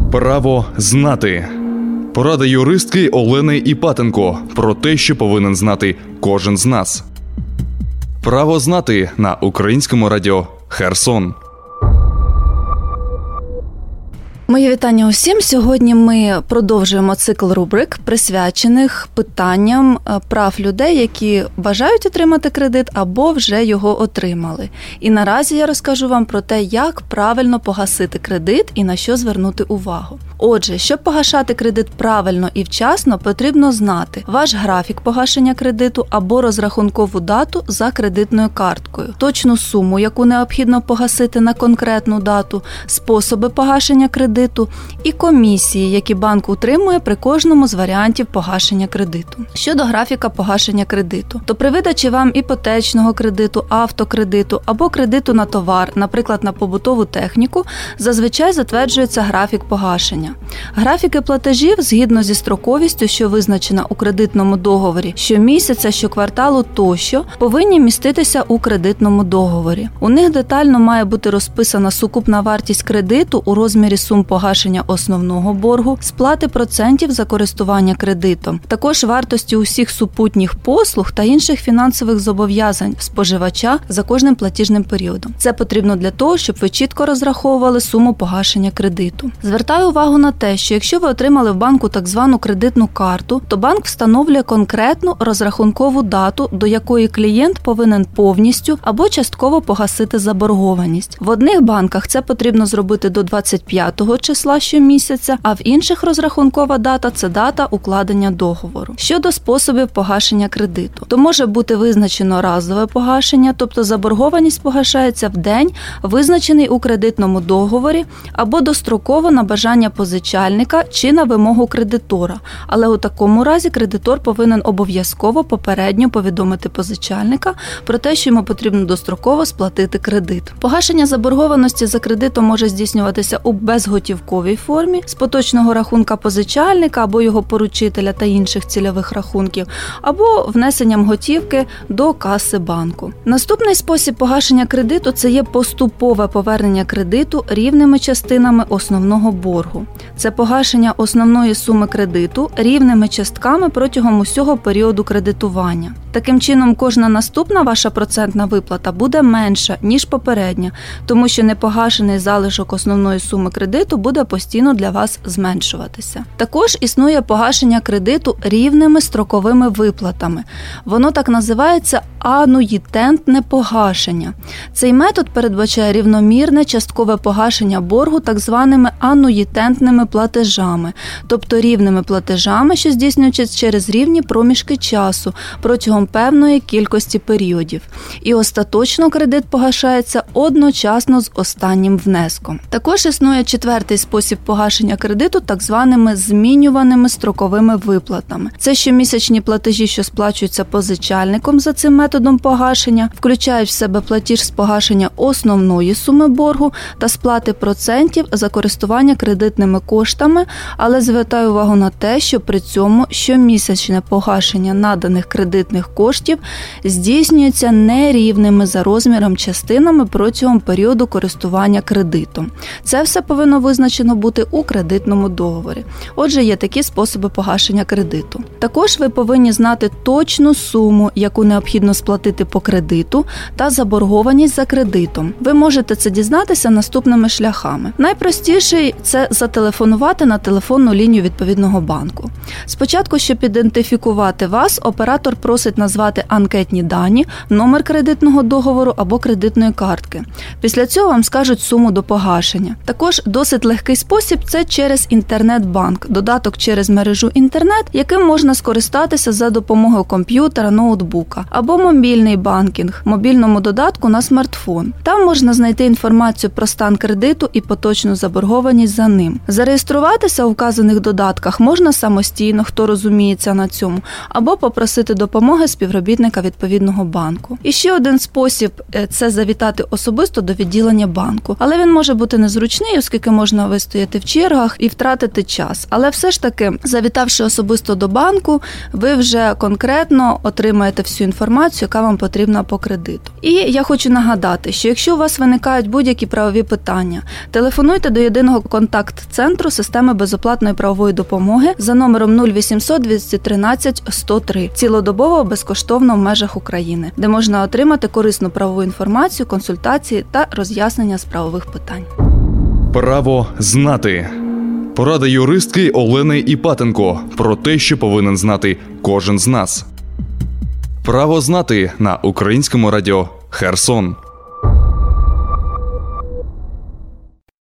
Право знати. Порада юристки Олени Іпатенко про те, що повинен знати кожен з нас. Право знати на Українському радіо Херсон. Моє вітання усім. Сьогодні ми продовжуємо цикл рубрик, присвячених питанням прав людей, які бажають отримати кредит або вже його отримали. І наразі я розкажу вам про те, як правильно погасити кредит і на що звернути увагу. Отже, щоб погашати кредит правильно і вчасно, потрібно знати ваш графік погашення кредиту або розрахункову дату за кредитною карткою, точну суму, яку необхідно погасити на конкретну дату, способи погашення кредиту і комісії, які банк утримує при кожному з варіантів погашення кредиту. Щодо графіка погашення кредиту, то при видачі вам іпотечного кредиту, автокредиту або кредиту на товар, наприклад, на побутову техніку, зазвичай затверджується графік погашення. Графіки платежів, згідно зі строковістю, що визначена у кредитному договорі, щомісяця, щокварталу тощо, повинні міститися у кредитному договорі. У них детально має бути розписана сукупна вартість кредиту у розмірі сум погашення основного боргу, сплати процентів за користування кредитом, також вартості усіх супутніх послуг та інших фінансових зобов'язань споживача за кожним платіжним періодом. Це потрібно для того, щоб ви чітко розраховували суму погашення кредиту. Звертаю увагу на те, що якщо ви отримали в банку так звану кредитну карту, то банк встановлює конкретну розрахункову дату, до якої клієнт повинен повністю або частково погасити заборгованість. В одних банках це потрібно зробити до 25-го числа щомісяця, а в інших розрахункова дата – це дата укладення договору. Щодо способів погашення кредиту, то може бути визначено разове погашення, тобто заборгованість погашається в день, визначений у кредитному договорі, або достроково на бажання позичальника чи на вимогу кредитора. Але у такому разі кредитор повинен обов'язково попередньо повідомити позичальника про те, що йому потрібно достроково сплатити кредит. Погашення заборгованості за кредитом може здійснюватися у безготівковій формі з поточного рахунка позичальника або його поручителя та інших цільових рахунків, або внесенням готівки до каси банку. Наступний спосіб погашення кредиту – це є поступове повернення кредиту рівними частинами основного боргу. Це погашення основної суми кредиту рівними частками протягом усього періоду кредитування. Таким чином, кожна наступна ваша процентна виплата буде менша, ніж попередня, тому що непогашений залишок основної суми кредиту буде постійно для вас зменшуватися. Також існує погашення кредиту рівними строковими виплатами. Воно так називається ануїтентне погашення. Цей метод передбачає рівномірне часткове погашення боргу так званими ануїтентними платежами, тобто рівними платежами, що здійснюються через рівні проміжки часу протягом певної кількості періодів. І остаточно кредит погашається одночасно з останнім внеском. Також існує четвертий спосіб погашення кредиту так званими змінюваними строковими виплатами. Це щомісячні платежі, що сплачуються позичальником за цим методом погашення, включають в себе платіж з погашення основної суми боргу та сплати процентів за користування кредитними коштами, але звертаю увагу на те, що при цьому щомісячне погашення наданих кредитних коштів здійснюється нерівними за розміром частинами протягом періоду користування кредитом. Це все повинно визначено бути у кредитному договорі. Отже, є такі способи погашення кредиту. Також ви повинні знати точну суму, яку необхідно сплатити по кредиту, та заборгованість за кредитом. Ви можете це дізнатися наступними шляхами. Найпростіший – це зателефонувати на телефонну лінію відповідного банку. Спочатку, щоб ідентифікувати вас, оператор просить назвати анкетні дані, номер кредитного договору або кредитної картки. Після цього вам скажуть суму до погашення. Також досить легкий спосіб – це через інтернет-банк, додаток через мережу інтернет, яким можна скористатися за допомогою комп'ютера, ноутбука, або мобільний банкінг, мобільному додатку на смартфон. Там можна знайти інформацію про стан кредиту і поточну заборгованість за ним. Зареєструватися у вказаних додатках можна самостійно, хто розуміється на цьому, або попросити допомоги співробітника відповідного банку. І ще один спосіб – це завітати особисто до відділення банку. Але він може бути незручний, оскільки можна вистояти в чергах і втратити час. Але все ж таки, завітавши особисто до банку, ви вже конкретно отримаєте всю інформацію, яка вам потрібна по кредиту. І я хочу нагадати, що якщо у вас виникають будь-які правові питання, телефонуйте до єдиного контакт-центру системи безоплатної правової допомоги за номером 0800 213 103, цілодобово безкоштовно в межах України, де можна отримати корисну правову інформацію, консультації та роз'яснення з правових питань. Право знати. Порада юристки Олени Іпатенко про те, що повинен знати кожен з нас. Право знати на Українському радіо Херсон.